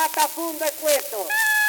matafundo el puesto.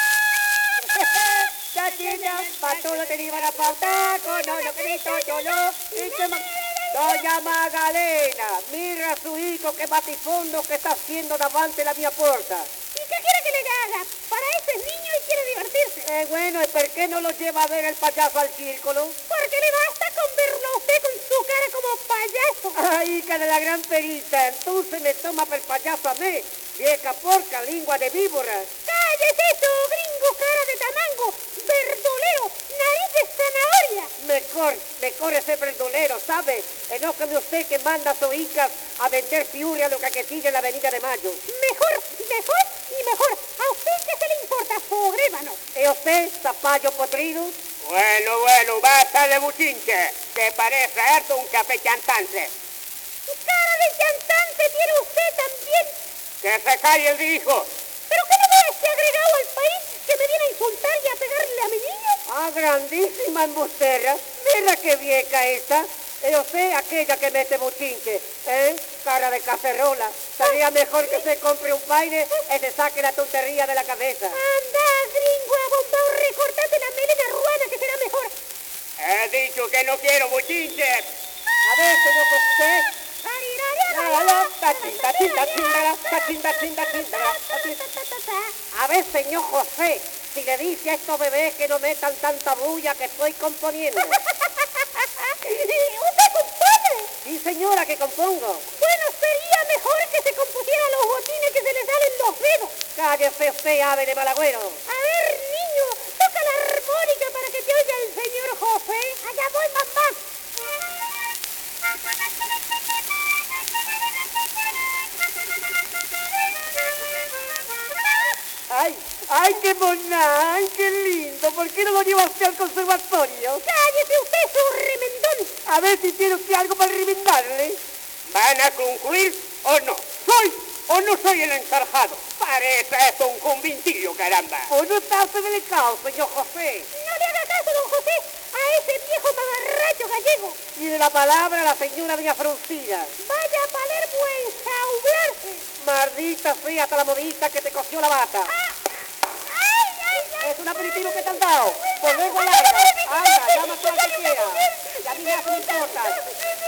Chachilla, patolo te iban a pautar, con lo que grito yo, y que Doña Magdalena, mira a su hijo que batifondo que está haciendo davante la mía puerta. ¿Y qué quiere que le haga? Para ese es niño y quiere divertirse. Bueno, ¿y por qué no lo lleva a ver el payaso al círculo? Porque le basta con verlo a usted con su cara como payaso. Ay, hija de la gran perita, entonces me toma por payaso a mí, vieja porca, lengua de víbora. ¡Cállese eso, gringo, cara de tamango, verdolero, nariz de zanahoria! Mejor ese verdolero, ¿sabe? Enójame usted que manda a su hija a vender piuria a los caquetillos en la Avenida de Mayo. Mejor y mejor. ¿A usted qué se le importa, fogrémano? ¿Y usted, zapallo podrido? Bueno, basta de buchinche, que parece harto un café chantante. ¡Cara de chantante tiene usted también! Que se calle el hijo. ¿Pero qué no ve este agregado al país que me viene a insultar y a pegarle a mi niño? Ah, grandísima embustera. Mira qué vieja esta. Y usted, aquella que mete buchinche, cara de cacerola. Sería mejor que se compre un paine y se saque la tontería de la cabeza. Anda, gringo, abombao, recortate la melena ruana que será mejor. He dicho que no quiero buchinche. A ver, señor José. A ver, señor José, si le dice a estos bebés que no metan tanta bulla que estoy componiendo. ¿Usted compone? Sí, señora, que compongo. Bueno, sería mejor que se compusieran los botines que se le salen los dedos. Cállese usted, ave de malagüero. A ver, niño, toca la armónica para que te oiga el señor José. Allá voy, mamá. ¡Ay, qué mona! ¡Ay, qué lindo! ¿Por qué no lo lleva usted al conservatorio? ¡Cállese usted, su remendón! A ver si tiene usted algo para remendarle. ¿Van a concluir o no? ¿Soy o no soy el encargado? Parece esto un convintillo, caramba. ¿O no está usted delicado, señor José? No le haga caso, don José, a ese viejo mamarracho gallego. Y de la palabra a la señora doña Fruncilla. Vaya a Palermo a ensaularse. Maldita sea hasta la modista que te cosió la bata. Es un aperitivo que te han dado. Por luego larga. Anda, llama a quien quiera. Ya a mí me hace importa.